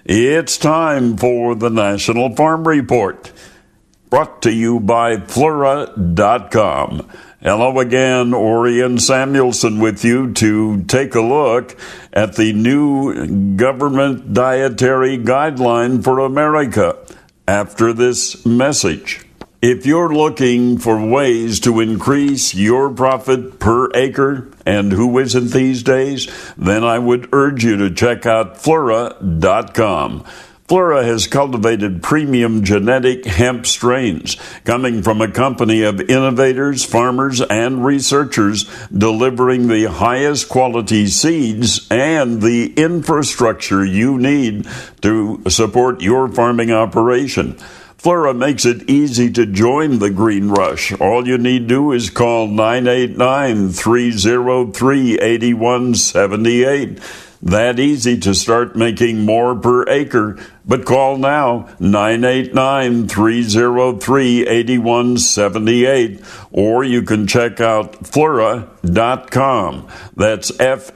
It's time for the National Farm Report, brought to you by Flora.com. Hello again, Orion Samuelson with you to take a look at the new government dietary guideline for America after this message. If you're looking for ways to increase your profit per acre, and who isn't these days, then I would urge you to check out Flora.com. Flora has cultivated premium genetic hemp strains coming from a company of innovators, farmers, and researchers delivering the highest quality seeds and the infrastructure you need to support your farming operation. Flora makes it easy to join the green rush. All you need to do is call 989-303-8178. That easy to start making more per acre. But call now, 989-303-8178, or you can check out Flora.com. That's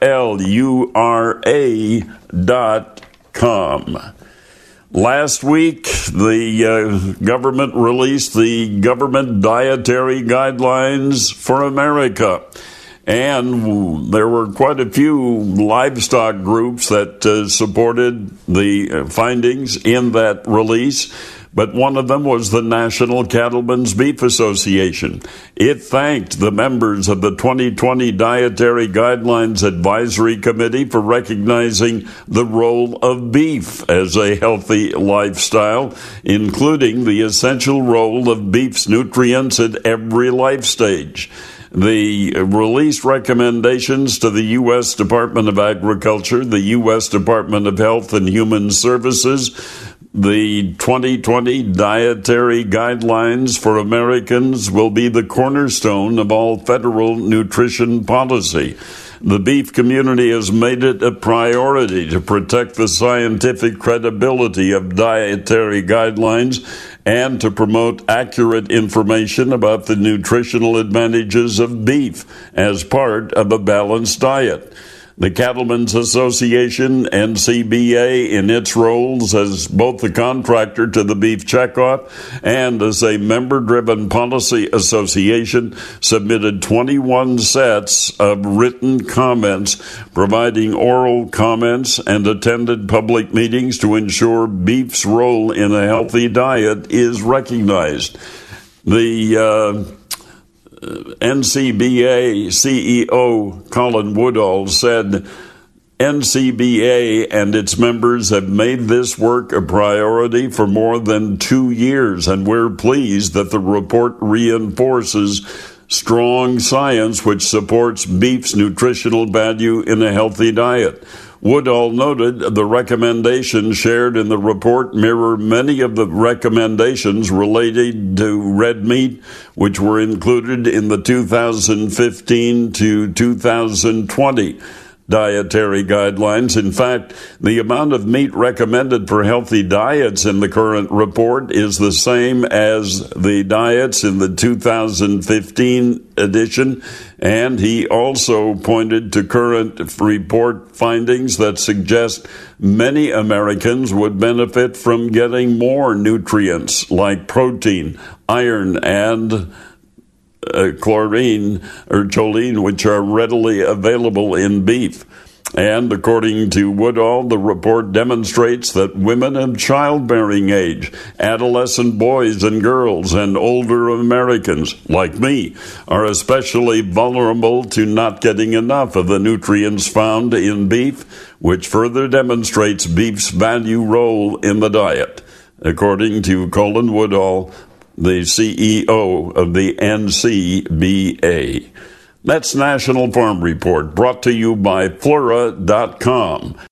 Flura.com. Last week, the government released the government dietary guidelines for America. And there were quite a few livestock groups that supported the findings in that release. But one of them was the National Cattlemen's Beef Association. It thanked the members of the 2020 Dietary Guidelines Advisory Committee for recognizing the role of beef as a healthy lifestyle, including the essential role of beef's nutrients at every life stage. The released recommendations to the U.S. Department of Agriculture, the U.S. Department of Health and Human Services, the 2020 Dietary Guidelines for Americans will be the cornerstone of all federal nutrition policy. The beef community has made it a priority to protect the scientific credibility of dietary guidelines and to promote accurate information about the nutritional advantages of beef as part of a balanced diet. The Cattlemen's Association, NCBA, in its roles as both the contractor to the beef checkoff and as a member-driven policy association, submitted 21 sets of written comments, providing oral comments, and attended public meetings to ensure beef's role in a healthy diet is recognized. The NCBA CEO Colin Woodall said, NCBA and its members have made this work a priority for more than 2 years, and we're pleased that the report reinforces strong science which supports beef's nutritional value in a healthy diet. Woodall noted the recommendations shared in the report mirror many of the recommendations related to red meat, which were included in the 2015 to 2020 dietary guidelines. In fact, the amount of meat recommended for healthy diets in the current report is the same as the diets in the 2015 edition, and he also pointed to current report findings that suggest many Americans would benefit from getting more nutrients like protein, iron, and choline, which are readily available in beef. And according to Woodall, the report demonstrates that women of childbearing age, adolescent boys and girls, and older Americans, like me, are especially vulnerable to not getting enough of the nutrients found in beef, which further demonstrates beef's value role in the diet. According to Colin Woodall, the CEO of the NCBA. That's National Farm Report, brought to you by Flora.com.